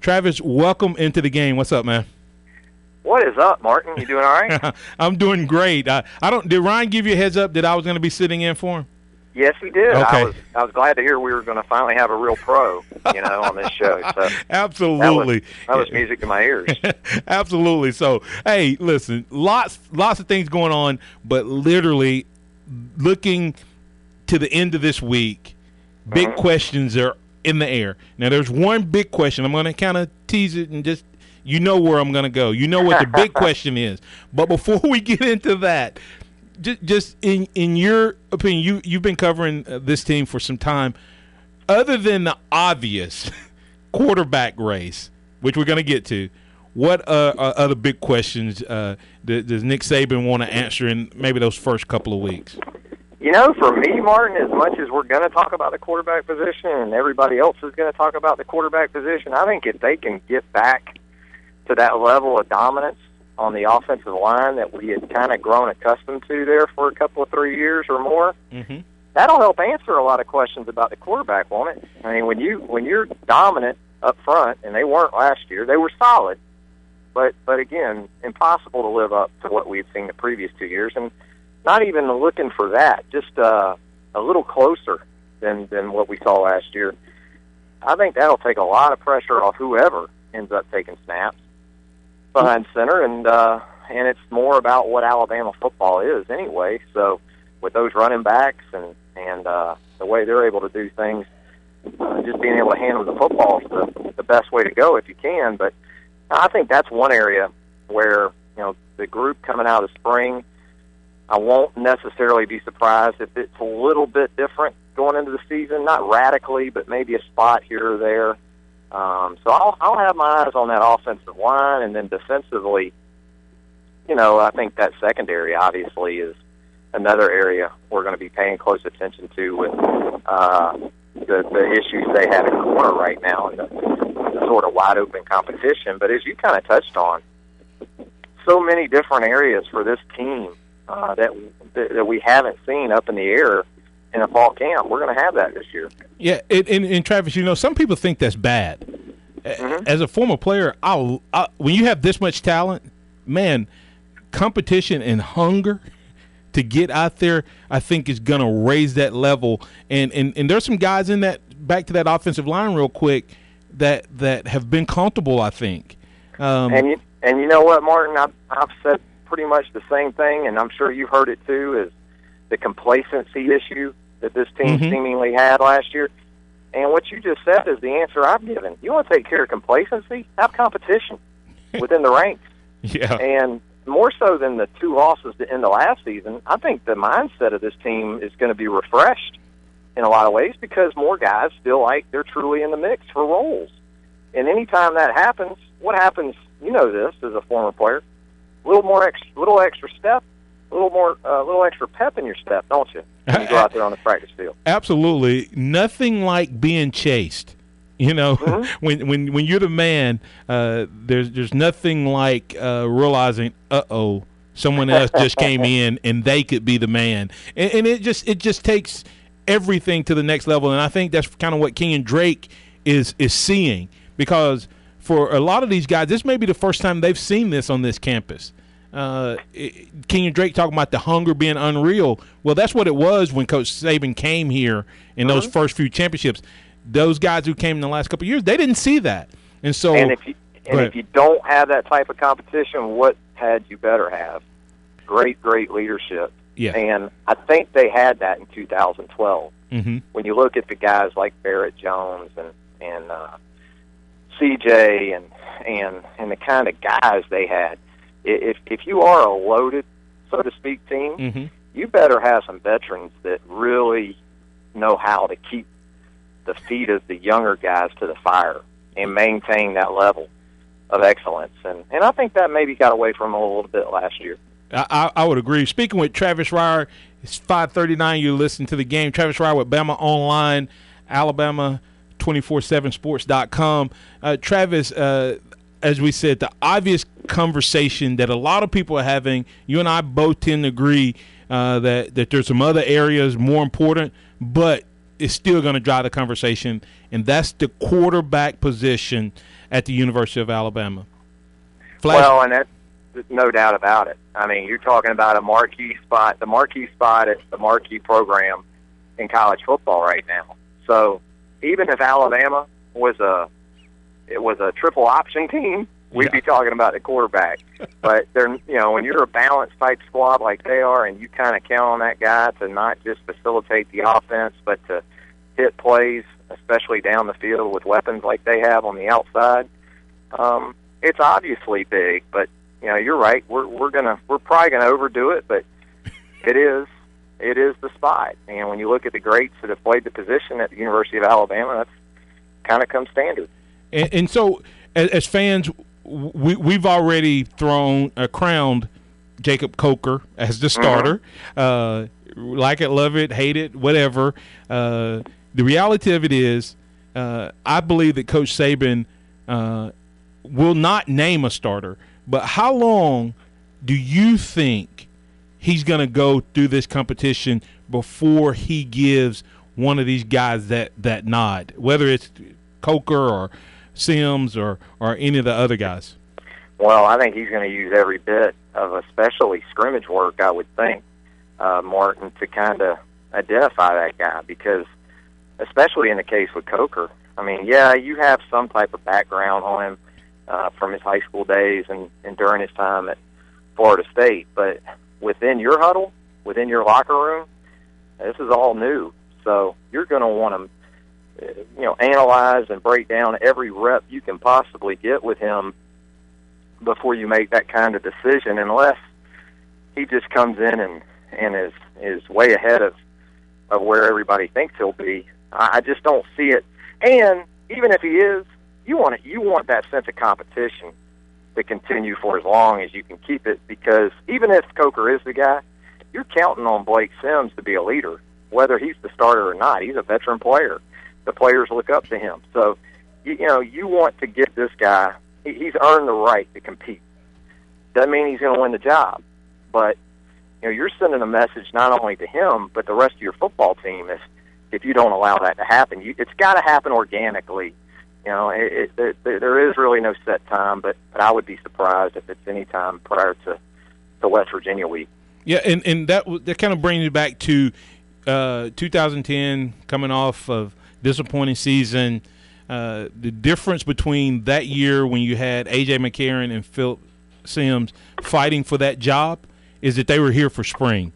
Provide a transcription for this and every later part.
Travis, welcome into the game. What's up, man? What is up, Martin? You doing all right? I'm doing great. Did Ryan give you a heads up that I was going to be sitting in for him? Yes, he did. Okay. I was glad to hear we were going to finally have a real pro, on this show. So absolutely, that was music to my ears. Absolutely. So, hey, listen, lots of things going on, but literally looking to the end of this week, big questions are in the air. Now, there's one big question. I'm going to kind of tease it and just where I'm going to go. You know what the big question is. But before we get into that, just in your opinion, you've been covering this team for some time. Other than the obvious quarterback race, which we're going to get to, what other big questions does Nick Saban want to answer in maybe those first couple of weeks? For me, Martin, as much as we're going to talk about the quarterback position and everybody else is going to talk about the quarterback position, I think if they can get back to that level of dominance on the offensive line that we had kind of grown accustomed to there for a couple of 3 years or more, that'll help answer a lot of questions about the quarterback, won't it? I mean, when you're dominant up front, and they weren't last year, they were solid, but again, impossible to live up to what we had seen the previous 2 years, and not even looking for that, just a little closer than what we saw last year. I think that'll take a lot of pressure off whoever ends up taking snaps behind center, and it's more about what Alabama football is anyway. So with those running backs and the way they're able to do things, just being able to handle the football is the best way to go if you can. But I think that's one area where the group coming out of spring, I won't necessarily be surprised if it's a little bit different going into the season, not radically, but maybe a spot here or there. So I'll have my eyes on that offensive line, and then defensively, I think that secondary obviously is another area we're going to be paying close attention to with the issues they have in corner right now and the sort of wide open competition. But as you kind of touched on, so many different areas for this team that we haven't seen up in the air in a fall camp. We're going to have that this year. Yeah, and Travis, some people think that's bad. As a former player, when you have this much talent, man, competition and hunger to get out there, I think is going to raise that level. And there's some guys in that, back to that offensive line real quick, that have been comfortable, I think. And you know what, Martin, I've said pretty much the same thing, and I'm sure you've heard it too, is the complacency issue that this team seemingly had last year. And what you just said is the answer I've given. You want to take care of complacency? Have competition within the ranks. Yeah. And more so than the 2 losses in the last season, I think the mindset of this team is going to be refreshed in a lot of ways because more guys feel like they're truly in the mix for roles. And anytime that happens, what happens, this as a former player, little extra step, little extra pep in your step, don't you? When you go out there on the practice field. Absolutely. Nothing like being chased. When you're the man, there's nothing like realizing, someone else just came in and they could be the man, and it just takes everything to the next level. And I think that's kind of what Kenyon Drake is seeing, because for a lot of these guys, this may be the first time they've seen this on this campus. Kenyon Drake talking about the hunger being unreal. Well, that's what it was when Coach Saban came here in those first few championships. Those guys who came in the last couple of years, they didn't see that. And so, if you don't have that type of competition, what had you better have? Great leadership. Yeah. And I think they had that in 2012. When you look at the guys like Barrett Jones and CJ and the kind of guys they had, if you are a loaded, so to speak, team, you better have some veterans that really know how to keep the feet of the younger guys to the fire and maintain that level of excellence. And I think that maybe got away from them a little bit last year. I would agree. Speaking with Travis Reier, it's 5:39. You listen to the game. Travis Reier with Bama Online, Alabama247sports.com. Travis, as we said, the obvious conversation that a lot of people are having, you and I both tend to agree that there's some other areas more important, but it's still going to drive the conversation, and that's the quarterback position. at the University of Alabama. Well, and that's no doubt about it. I mean, you're talking about a marquee spot, the marquee spot at the marquee program in college football right now. So even if Alabama was a triple option team, we'd be talking about the quarterback. But they're, when you're a balanced type squad like they are, and you kind of count on that guy to not just facilitate the offense, but to hit plays, especially down the field with weapons like they have on the outside, it's obviously big. But you're right. We're probably gonna overdo it, but it is the spot. And when you look at the greats that have played the position at the University of Alabama, that's kind of come standard. And so, as fans, we've already crowned Jacob Coker as the starter. Like it, love it, hate it, whatever. The reality of it is, I believe that Coach Saban will not name a starter. But how long do you think he's going to go through this competition before he gives one of these guys that nod, whether it's Coker or Sims or any of the other guys? Well, I think he's going to use every bit of especially scrimmage work, I would think, Martin, to kind of identify that guy, because especially in the case with Coker, I mean, yeah, you have some type of background on him from his high school days and during his time at Florida State, but within your huddle, within your locker room, this is all new. So you're going to want to analyze and break down every rep you can possibly get with him before you make that kind of decision, unless he just comes in and is way ahead of where everybody thinks he'll be. I just don't see it. And even if he is, you want that sense of competition to continue for as long as you can keep it, because even if Coker is the guy, you're counting on Blake Sims to be a leader, whether he's the starter or not. He's a veteran player. The players look up to him. So, you want to get this guy. He's earned the right to compete. Doesn't mean he's going to win the job, but you're sending a message not only to him but the rest of your football team. If you don't allow that to happen, it's got to happen organically. There is really no set time, but I would be surprised if it's any time prior to West Virginia week. Yeah, and that kind of brings me back to 2010, coming off of disappointing season. The difference between that year when you had A.J. McCarron and Phil Sims fighting for that job is that they were here for spring.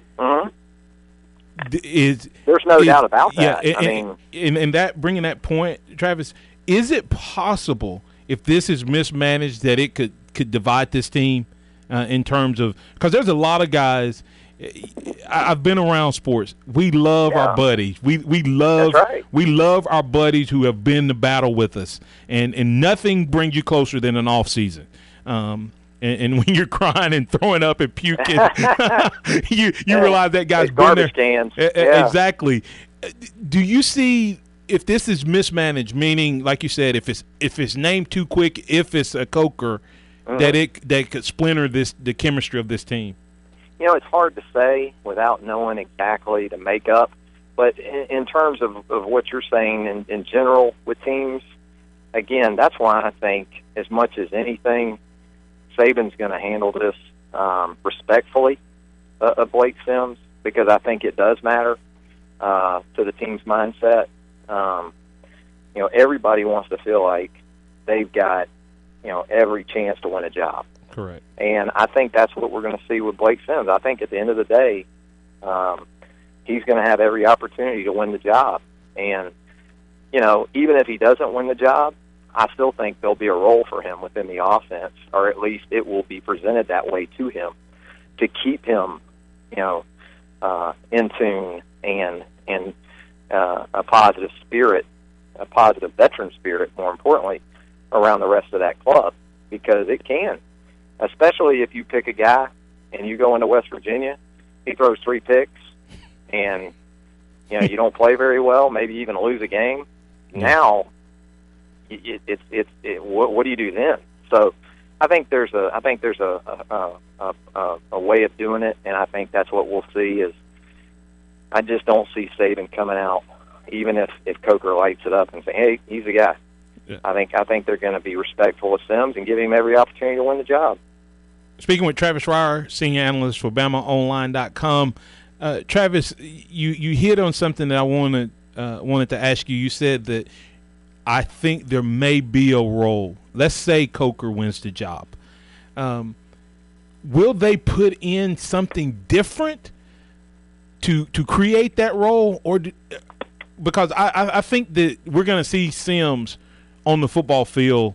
There's no doubt about that. Yeah, and that, bringing that point, Travis, is it possible, if this is mismanaged, that it could divide this team in terms of – because there's a lot of guys – I've been around sports. We love our buddies. We love our buddies who have been to battle with us, and nothing brings you closer than an off season. And when you're crying and throwing up and puking, you realize that guy's been there. Cans. Exactly. Do you see, if this is mismanaged, meaning, like you said, if it's named too quick, if it's a Coker, that could splinter the chemistry of this team? It's hard to say without knowing exactly the makeup. But in terms of what you're saying in general with teams, again, that's why I think, as much as anything, Saban's going to handle this respectfully of Blake Sims, because I think it does matter to the team's mindset. Everybody wants to feel like they've got every chance to win a job. Correct. And I think that's what we're going to see with Blake Sims. I think at the end of the day, he's going to have every opportunity to win the job. And, even if he doesn't win the job, I still think there'll be a role for him within the offense, or at least it will be presented that way to him, to keep him, in tune and a positive spirit, a positive veteran spirit, more importantly, around the rest of that club, because it can. Especially if you pick a guy and you go into West Virginia, he throws 3 picks, and you don't play very well, maybe even lose a game. Now, what do you do then? So, I think there's a way of doing it, and I think that's what we'll see. Is I just don't see Saban coming out, even if Coker lights it up and saying, "Hey, he's the guy." Yeah. I think they're going to be respectful of Sims and give him every opportunity to win the job. Speaking with Travis Reier, senior analyst for BamaOnline.com. Travis, you hit on something that I wanted to ask you. You said that I think there may be a role. Let's say Coker wins the job. Will they put in something different to create that role, or because I think that we're going to see Sims on the football field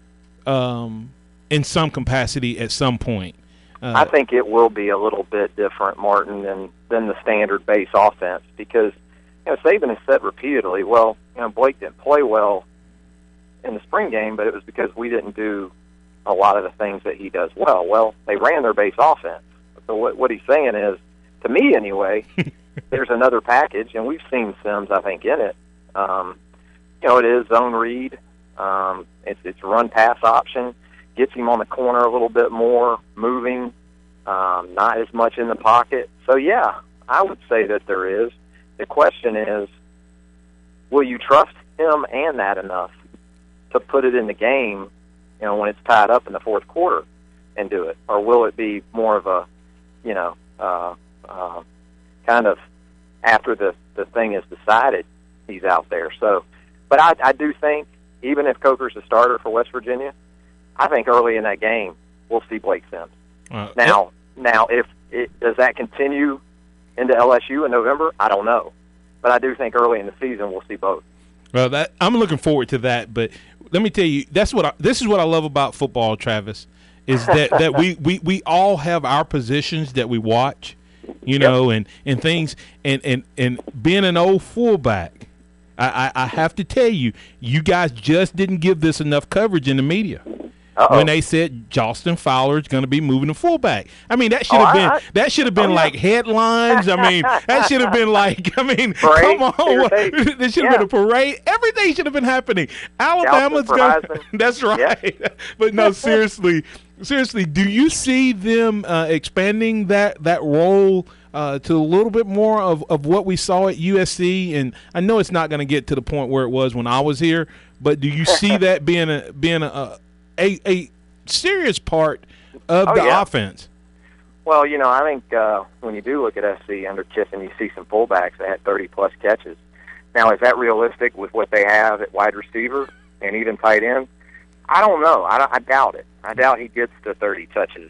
in some capacity at some point? I think it will be a little bit different, Martin, than the standard base offense, because Saban has said repeatedly, well, Blake didn't play well in the spring game, but it was because we didn't do a lot of the things that he does well. Well, they ran their base offense. So what he's saying is, to me anyway, there's another package, and we've seen Sims, I think, in it. It is zone read. It's run-pass option. Gets him on the corner a little bit more, moving, not as much in the pocket. So, yeah, I would say that there is. The question is, will you trust him and that enough to put it in the game, when it's tied up in the fourth quarter and do it? Or will it be more of a, kind of after the thing is decided, he's out there. So, but I do think, even if Coker's a starter for West Virginia, I think early in that game we'll see Blake Sims. Now, if does that continue into LSU in November? I don't know, but I do think early in the season we'll see both. Well, I'm looking forward to that. But let me tell you, this is what I love about football, Travis, is that we all have our positions that we watch, and things, and being an old fullback, I have to tell you, you guys just didn't give this enough coverage in the media. Uh-oh. When they said Justin Fowler is going to be moving to fullback. I mean, that should have been like headlines. I mean, that should have been like, parade, come on. There should have been a parade. Everything should have been happening. Alabama's going to – that's right. Yeah. But no, seriously, do you see them expanding that role to a little bit more of what we saw at USC? And I know it's not going to get to the point where it was when I was here, but do you see that being a serious part of the offense? Well, I think when you do look at SC under Kiffin, you see some fullbacks that had 30-plus catches. Now, is that realistic with what they have at wide receiver and even tight end? I don't know. I doubt it. I doubt he gets to 30 catches.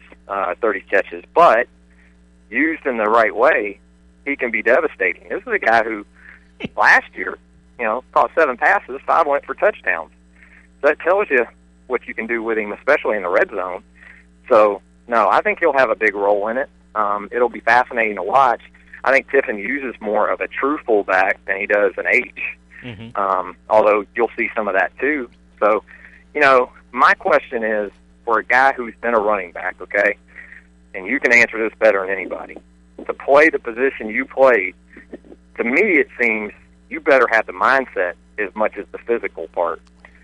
But used in the right way, he can be devastating. This is a guy who last year, caught 7 passes, 5 went for touchdowns. So that tells you what you can do with him, especially in the red zone. So, no, I think he'll have a big role in it. It'll be fascinating to watch. I think Kiffin uses more of a true fullback than he does an H, although you'll see some of that too. So, my question is, for a guy who's been a running back, okay, and you can answer this better than anybody, to play the position you played, to me it seems you better have the mindset as much as the physical part.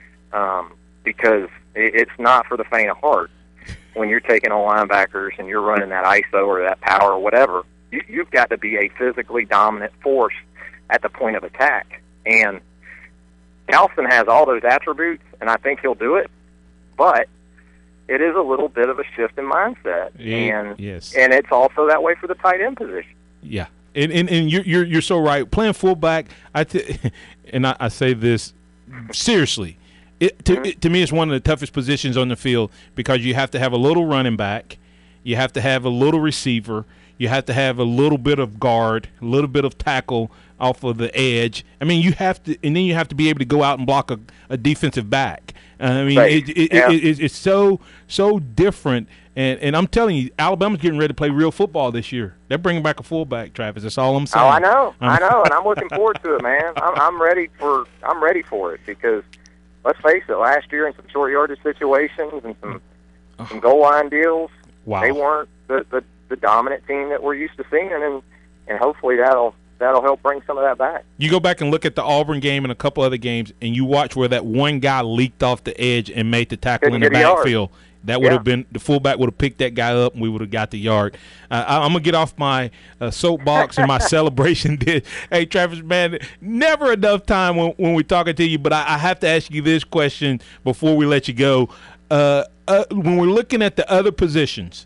Because it's not for the faint of heart when you're taking on linebackers and you're running that ISO or that power or whatever. You've got to be a physically dominant force at the point of attack. And Galveston has all those attributes, and I think he'll do it. But it is a little bit of a shift in mindset. And it's also that way for the tight end position. Yeah. And you're so right. Playing fullback, and I say this seriously, to me, it's one of the toughest positions on the field because you have to have a little running back, you have to have a little receiver, you have to have a little bit of guard, a little bit of tackle off of the edge. I mean, you have to, and then you have to be able to go out and block a defensive back. I mean, it's so different. And I'm telling you, Alabama's getting ready to play real football this year. They're bringing back a fullback, Travis. That's all I'm saying. Oh, I know, and I'm looking forward to it, man. I'm ready for it because. Let's face it, last year in some short yardage situations and some goal line deals, they weren't the dominant team that we're used to seeing, and hopefully that'll help bring some of that back. You go back and look at the Auburn game and a couple other games, and you watch where that one guy leaked off the edge and made the tackle in the backfield. That would have been the fullback would have picked that guy up, and we would have got the yard. I'm gonna get off my soapbox and my celebration dish. Hey, Travis, man, never enough time when we're talking to you, but I have to ask you this question before we let you go. When we're looking at the other positions,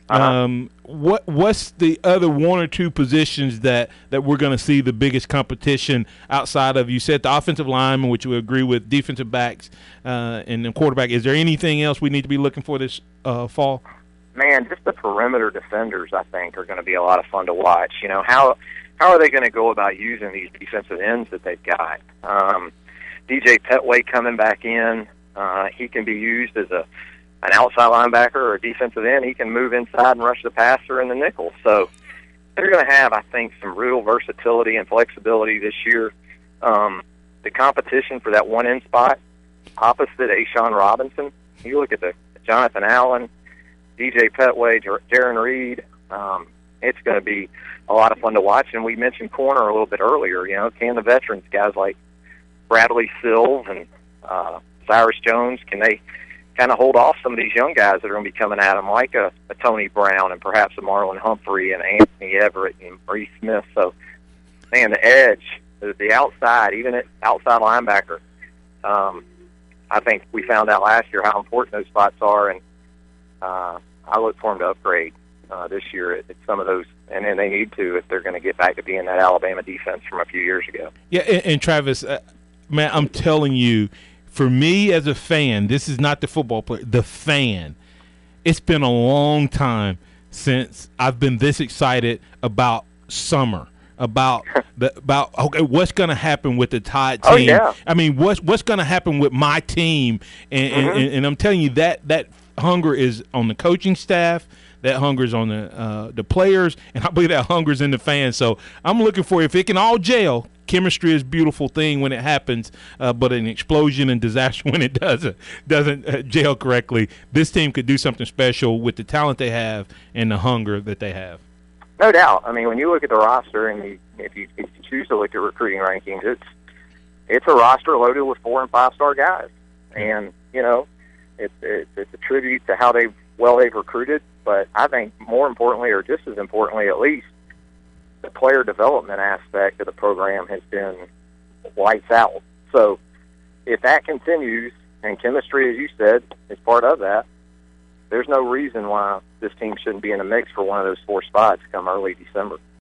what's the other one or two positions that we're going to see the biggest competition outside of, you said, the offensive lineman, which we agree with, defensive backs, and the quarterback? Is there anything else we need to be looking for this fall? Man, just the perimeter defenders, I think, are going to be a lot of fun to watch. You know, how are they going to go about using these defensive ends that they've got? DJ Petway coming back in, he can be used as an outside linebacker or a defensive end. He can move inside and rush the passer in the nickel. So they're going to have, I think, some real versatility and flexibility this year. The competition for that one end spot opposite A'Shawn Robinson, you look at the Jonathan Allen, DJ Petway, Darren Reed, it's going to be a lot of fun to watch. And we mentioned corner a little bit earlier. You know, can the veterans, guys like Bradley Sills and Cyrus Jones, can they kind of hold off some of these young guys that are going to be coming at them, like a Tony Brown and perhaps a Marlon Humphrey and Anthony Everett and Maurice Smith? So, man, the edge, the outside, even at outside linebacker, I think we found out last year how important those spots are, and I look for them to upgrade this year at some of those, and then they need to if they're going to get back to being that Alabama defense from a few years ago. Yeah, and Travis, man, I'm telling you, for me as a fan, this is not the football player, the fan. It's been a long time since I've been this excited about summer, about okay, what's going to happen with the Tide team. Oh, yeah. I mean, what's going to happen with my team, and I'm telling you that hunger is on the coaching staff. That hunger is on the players, and I believe that hunger is in the fans. So I'm looking for, if it can all gel. Chemistry is a beautiful thing when it happens, but an explosion and disaster when it doesn't gel correctly. This team could do something special with the talent they have and the hunger that they have. No doubt. I mean, when you look at the roster, and if you choose to look at recruiting rankings, it's a roster loaded with 4- and 5-star guys, and you know, it's a tribute to how they've recruited. But I think more importantly, or just as importantly at least, the player development aspect of the program has been lights out. So if that continues, and chemistry, as you said, is part of that, there's no reason why this team shouldn't be in the mix for one of those 4 spots come early December.